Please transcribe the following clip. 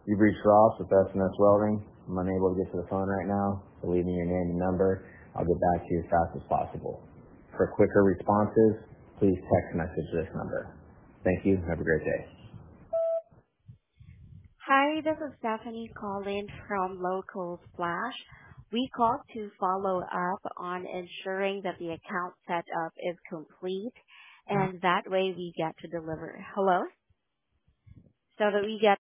You've reached Ross with SMS Welding. I'm unable to get to the phone right now, so leave me your name and number. I'll get back to you as fast as possible. For quicker responses, please text message this number. Thank you. Have a great day. Hi, this is Stephanie calling from Local Splash. We called to follow up on ensuring that the account setup is complete, and that way we get to deliver. Hello? So that we get